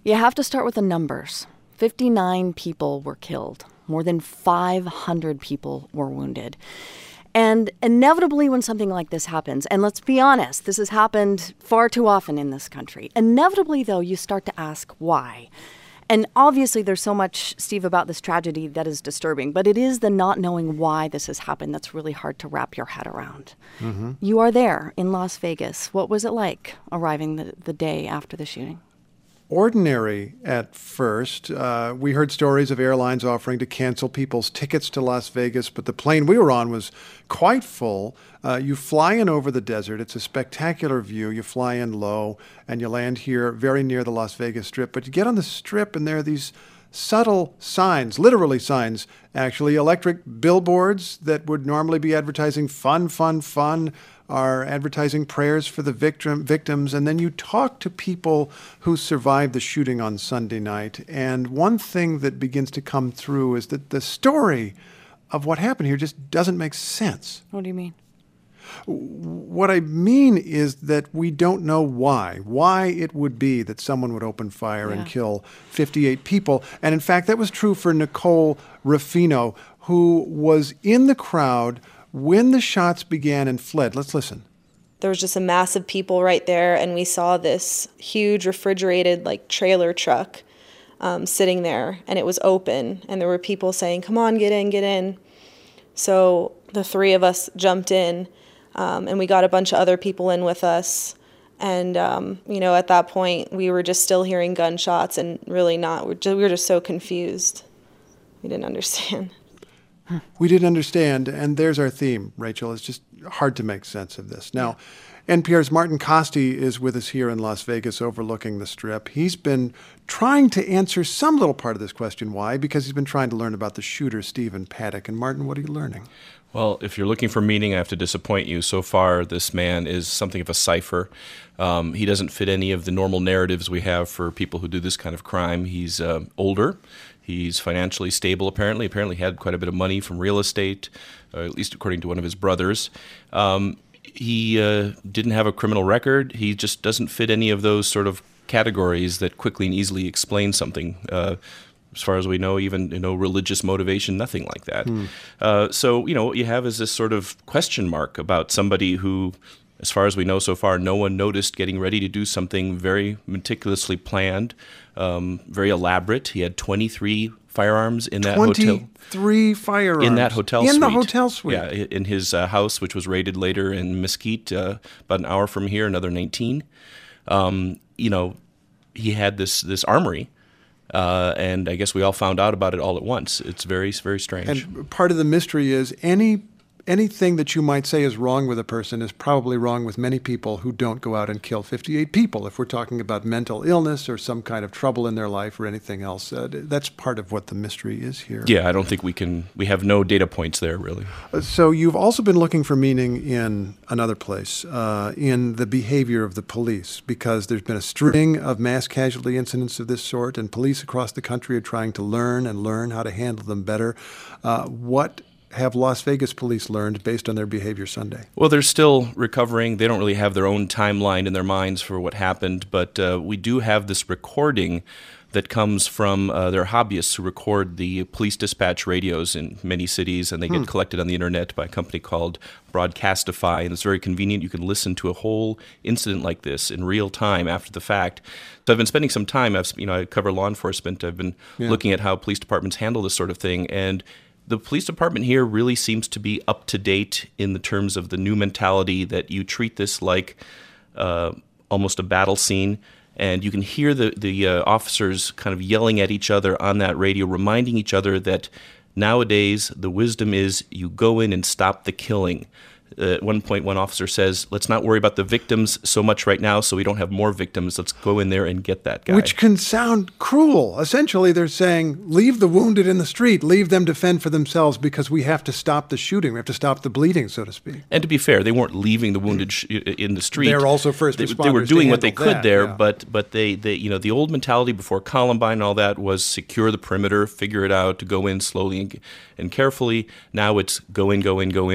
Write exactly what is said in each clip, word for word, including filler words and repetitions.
You have to start with the numbers. fifty-nine people were killed. More than five hundred people were wounded. And inevitably when something like this happens, and let's be honest, this has happened far too often in this country. Inevitably, though, you start to ask why. And obviously there's so much, Steve, about this tragedy that is disturbing, but it is the not knowing why this has happened that's really hard to wrap your head around. Mm-hmm. You are there in Las Vegas. What was it like arriving the, the day after the shooting? Ordinary at first. Uh, we heard stories of airlines offering to cancel people's tickets to Las Vegas, but the plane we were on was quite full. Uh, you fly in over the desert. It's a spectacular view. You fly in low, and you land here very near the Las Vegas Strip. But you get on the Strip, and there are these subtle signs, literally signs, actually, electric billboards that would normally be advertising fun, fun, fun, are advertising prayers for the victim, victims. And then you talk to people who survived the shooting on Sunday night. And one thing that begins to come through is that the story of what happened here just doesn't make sense. What do you mean? What I mean is that we don't know why, why it would be that someone would open fire yeah. and kill fifty-eight people. And in fact, that was true for Nicole Ruffino, who was in the crowd when the shots began and fled. Let's listen. There was just a mass of people right there, and we saw this huge refrigerated like trailer truck um, sitting there, and it was open, and there were people saying, "Come on, get in, get in." So the three of us jumped in, um, and we got a bunch of other people in with us. And, um, you know, at that point, we were just still hearing gunshots and really not. We're just, we were just so confused. We didn't understand. We didn't understand, and there's our theme, Rachel. It's just hard to make sense of this. Now, N P R's Martin Kaste is with us here in Las Vegas overlooking the Strip. He's been trying to answer some little part of this question, why? Because he's been trying to learn about the shooter, Stephen Paddock. And Martin, what are you learning? Well, if you're looking for meaning, I have to disappoint you. So far, this man is something of a cipher. Um, he doesn't fit any of the normal narratives we have for people who do this kind of crime. He's uh, older. He's financially stable, apparently. Apparently had quite a bit of money from real estate, uh, at least according to one of his brothers. Um, he uh, didn't have a criminal record. He just doesn't fit any of those sort of categories that quickly and easily explain something. Uh, as far as we know, even you know, religious motivation, nothing like that. Hmm. Uh, so, you know, what you have is this sort of question mark about somebody who, as far as we know so far, no one noticed getting ready to do something very meticulously planned, um, very elaborate. He had twenty-three firearms in that hotel. twenty-three firearms? In that hotel in suite. In the hotel suite? Yeah, in his uh, house, which was raided later in Mesquite, uh, about an hour from here, another nineteen. Um, you know, he had this, this armory. Uh, and I guess we all found out about it all at once. It's very, very strange. And part of the mystery is any anything that you might say is wrong with a person is probably wrong with many people who don't go out and kill fifty-eight people. If we're talking about mental illness or some kind of trouble in their life or anything else, uh, that's part of what the mystery is here. Yeah, I don't think we can, we have no data points there, really. Uh, so you've also been looking for meaning in another place, uh, in the behavior of the police, because there's been a string of mass casualty incidents of this sort, and police across the country are trying to learn and learn how to handle them better. Uh, what have Las Vegas police learned based on their behavior Sunday? Well, they're still recovering. They don't really have their own timeline in their minds for what happened, but uh, we do have this recording that comes from uh, their hobbyists who record the police dispatch radios in many cities, and they get hmm. collected on the internet by a company called Broadcastify, and it's very convenient. You can listen to a whole incident like this in real time after the fact. So I've been spending some time, I've, you know, I cover law enforcement. I've been yeah. looking at how police departments handle this sort of thing, and the police department here really seems to be up to date in the terms of the new mentality that you treat this like uh, almost a battle scene. And you can hear the, the uh, officers kind of yelling at each other on that radio, reminding each other that nowadays the wisdom is you go in and stop the killing. Uh, at one point, one officer says, let's not worry about the victims so much right now so we don't have more victims. Let's go in there and get that guy. Which can sound cruel. Essentially, they're saying, leave the wounded in the street. Leave them to fend for themselves because we have to stop the shooting. We have to stop the bleeding, so to speak. And to be fair, they weren't leaving the wounded sh- in the street. They're also first responders. They, they were doing what they could that, there, yeah. but but they, they, you know, the old mentality before Columbine and all that was secure the perimeter, figure it out, to go in slowly and, and carefully. Now it's go in, go in, go in.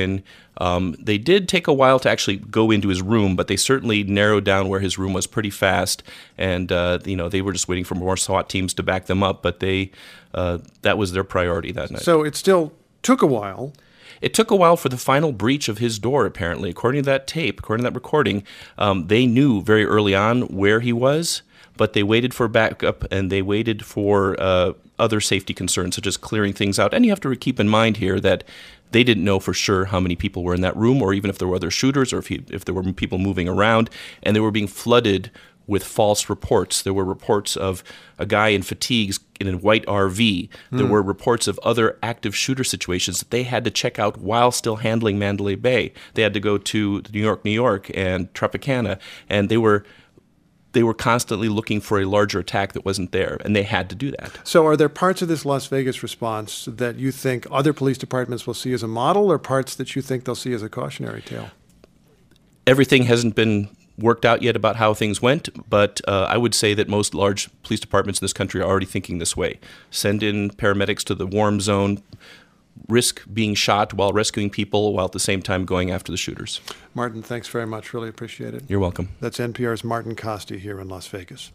Um, they did take a while to actually go into his room, but they certainly narrowed down where his room was pretty fast. And uh, you know, they were just waiting for more SWAT teams to back them up. But they uh, that was their priority that night. So it still took a while. It took a while for the final breach of his door, apparently. According to that tape, according to that recording, um, they knew very early on where he was, but they waited for backup and they waited for uh, other safety concerns, such as clearing things out. And you have to keep in mind here that they didn't know for sure how many people were in that room, or even if there were other shooters, or if, he, if there were people moving around, and they were being flooded with false reports. There were reports of a guy in fatigues in a white R V. There mm. were reports of other active shooter situations that they had to check out while still handling Mandalay Bay. They had to go to New York, New York, and Tropicana, and they were they were constantly looking for a larger attack that wasn't there, and they had to do that. So are there parts of this Las Vegas response that you think other police departments will see as a model, or parts that you think they'll see as a cautionary tale? Everything hasn't been worked out yet about how things went, but uh, I would say that most large police departments in this country are already thinking this way. Send in paramedics to the warm zone, risk being shot while rescuing people, while at the same time going after the shooters. Martin, thanks very much. Really appreciate it. You're welcome. That's N P R's Martin Kaste here in Las Vegas.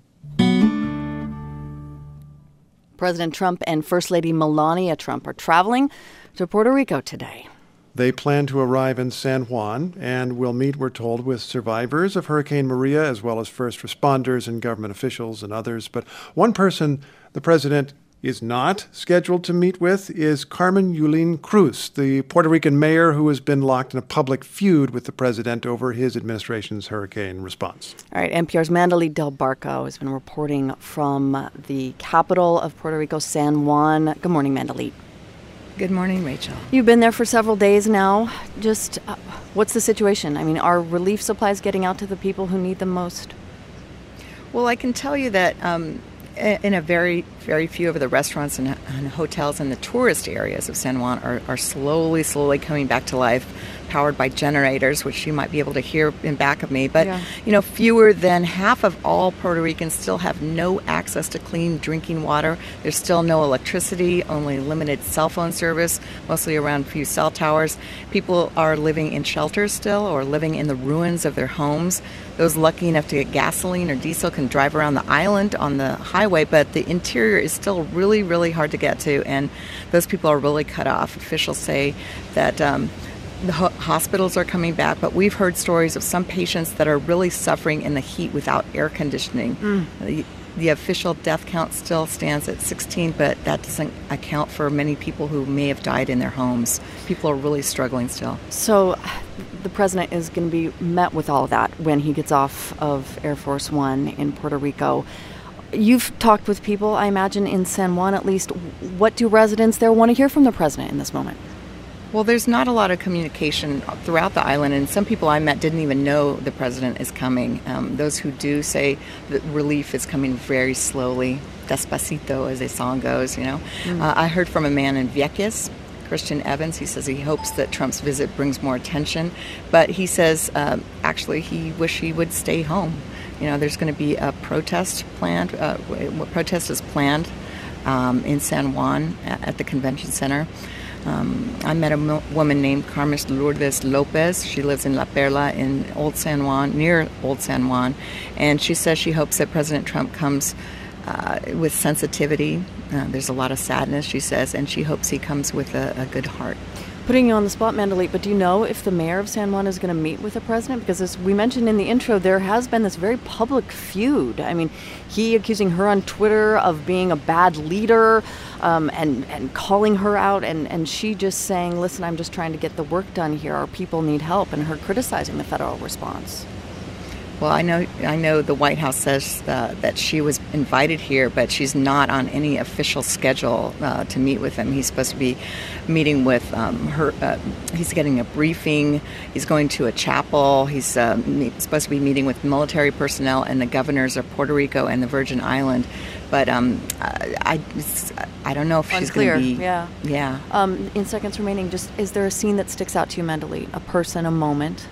President Trump and First Lady Melania Trump are traveling to Puerto Rico today. They plan to arrive in San Juan and will meet, we're told, with survivors of Hurricane Maria, as well as first responders and government officials and others. But one person the president is not scheduled to meet with is Carmen Yulín Cruz, the Puerto Rican mayor who has been locked in a public feud with the president over his administration's hurricane response. All right, N P R's Mandalit Del Barco has been reporting from the capital of Puerto Rico, San Juan. Good morning, Mandalit. Good morning, Rachel. You've been there for several days now. Just uh, what's the situation? I mean, are relief supplies getting out to the people who need them most? Well, I can tell you that um, in a very, very few of the restaurants and, and hotels in the tourist areas of San Juan are, are slowly, slowly coming back to life, powered by generators, which you might be able to hear in back of me. But, yeah. you know, fewer than half of all Puerto Ricans still have no access to clean drinking water. There's still no electricity, only limited cell phone service, mostly around a few cell towers. People are living in shelters still, or living in the ruins of their homes. Those lucky enough to get gasoline or diesel can drive around the island on the highway, but the interior is still really, really hard to get to, and those people are really cut off. Officials say that um, the ho- hospitals are coming back, but we've heard stories of some patients that are really suffering in the heat without air conditioning. Mm. The, the official death count still stands at sixteen, but that doesn't account for many people who may have died in their homes. People are really struggling still. So the president is going to be met with all of that when he gets off of Air Force One in Puerto Rico. You've talked with people, I imagine, in San Juan at least. What do residents there want to hear from the president in this moment? Well, there's not a lot of communication throughout the island, and some people I met didn't even know the president is coming. Um, those who do say that relief is coming very slowly, despacito, as a song goes, you know. Mm. Uh, I heard from a man in Vieques, Christian Evans. He says he hopes that Trump's visit brings more attention, but he says uh, actually he wish he would stay home. You know, there's going to be a protest planned. Uh, protest is planned um, in San Juan at the convention center. Um, I met a mo- woman named Carmen Lourdes Lopez. She lives in La Perla in Old San Juan, near Old San Juan, and she says she hopes that President Trump comes uh, with sensitivity. Uh, there's a lot of sadness, she says, and she hopes he comes with a, a good heart. Putting you on the spot, Mandalit, but do you know if the mayor of San Juan is going to meet with the president? Because as we mentioned in the intro, there has been this very public feud. I mean, he accusing her on Twitter of being a bad leader um, and, and calling her out, and, and she just saying, listen, I'm just trying to get the work done here. Our people need help, and her criticizing the federal response. Well, I know I know the White House says uh, that she was invited here, but she's not on any official schedule uh, to meet with him. He's supposed to be meeting with um, her. Uh, he's getting a briefing. He's going to a chapel. He's uh, meet, supposed to be meeting with military personnel and the governors of Puerto Rico and the Virgin Island. But um, I, I, I don't know if she's going to be. Yeah. Yeah. Um, in seconds remaining, just is there a scene that sticks out to you, Mandalit? A person, a moment?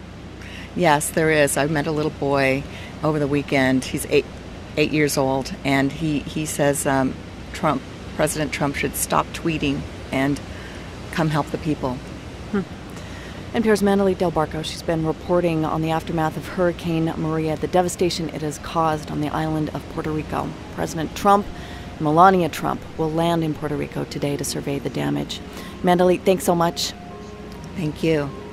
Yes, there is. I met a little boy over the weekend. He's eight, eight years old, and he he says um, Trump, President Trump, should stop tweeting and come help the people. Hmm. N P R's Mandalit Del Barco, she's been reporting on the aftermath of Hurricane Maria, the devastation it has caused on the island of Puerto Rico. President Trump, Melania Trump, will land in Puerto Rico today to survey the damage. Mandalit, thanks so much. Thank you.